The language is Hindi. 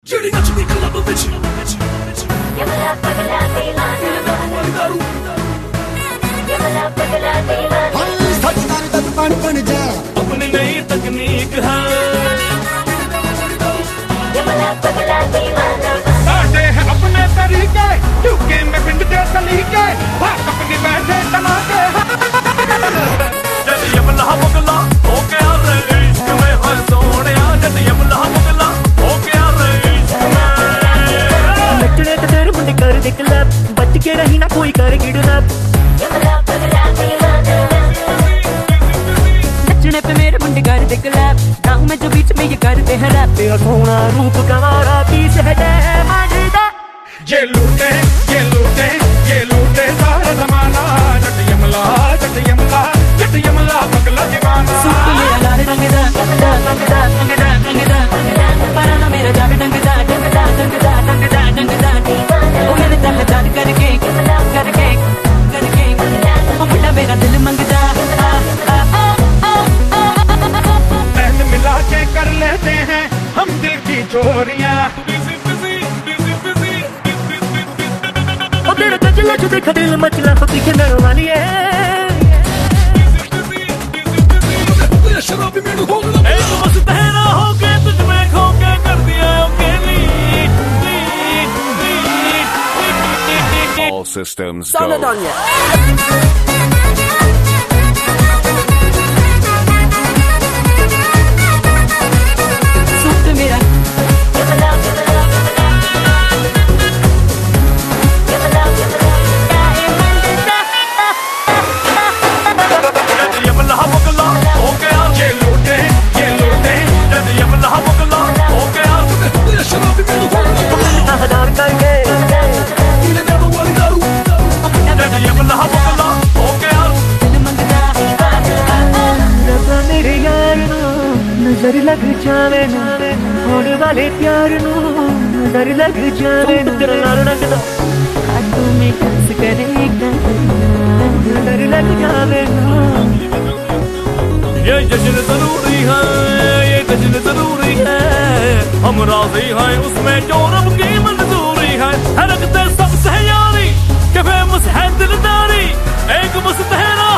ਜਿਹੜੀ ਨੱਚਦੀ ਕਲੱਬ ਵਿੱਚ ਯਮਲਾ ਪਗਲਾ ਦੀਵਾਨਾ ਯਮਲਾ ਪਗਲਾ ਦੀਵਾਨਾ ਸਾਡੀ ਨਾਲ ਦਾ ਪਾਣੀ ਬਣ ਜਾ अपनी नई तकनीक है यमला पगला दीवाना साडे है अपने तरीके यूके में पिंड दे सलीके भाग अपनी बैठे तना के जब यमला पगला हो गया रे इश्क में है सोनिया जब यमला पगला हो गया रे इश्क में नचने ते तेरे मुंडे कर दे क्लब बच के रही ना कोई कर किडनैप यमला पगला दीवाना नचने पे मेरे मुंडे कर दे क्लब गाँव में जो बीच में ये करते हैं रैप तेरा सोना रूप कमारा पीस है मांझदा ये लूटे सारा जमाना जट यमला पगला दीवाना सूट मेरा लाल रंग दा परा ना मेरा जाग डंग दा ओ मेरे दिल जान करके ओ मुंडा मेरा दिल मंगदा पहन मिला के कर लेते हैं हम दिल की चोरियां ओ तेरे गजला जो देखा दिल मचला हो पीछे न वाली है शराबी मेनू हो गया एक मस्त है ना होके तुझ में खो के कर दिया अकेली All systems Sound go. on ya suit मेरा यमला पगला जब यमला पगला हो गया ये लूटे जब यमला पगला हो गया शराबी मेनू हो गया हदार करके पीले दारू वाली दारू जब यमला पगला हो गया दिल मंगदा रब्बा मेरे यार नू नजर लग जावे ना होने वाले प्यार नू नजर लग जावे ना तेरा लाल रंग दा हाथों में हंस करेगा नजर लग जावे ना ये जश्न जरूरी है ये जश्न जरूरी है हम राजी हैं उसमें जो रब की मंजूरी है हरकते सब सहयारी के फेमस है दिलदारी एक मस्त है ना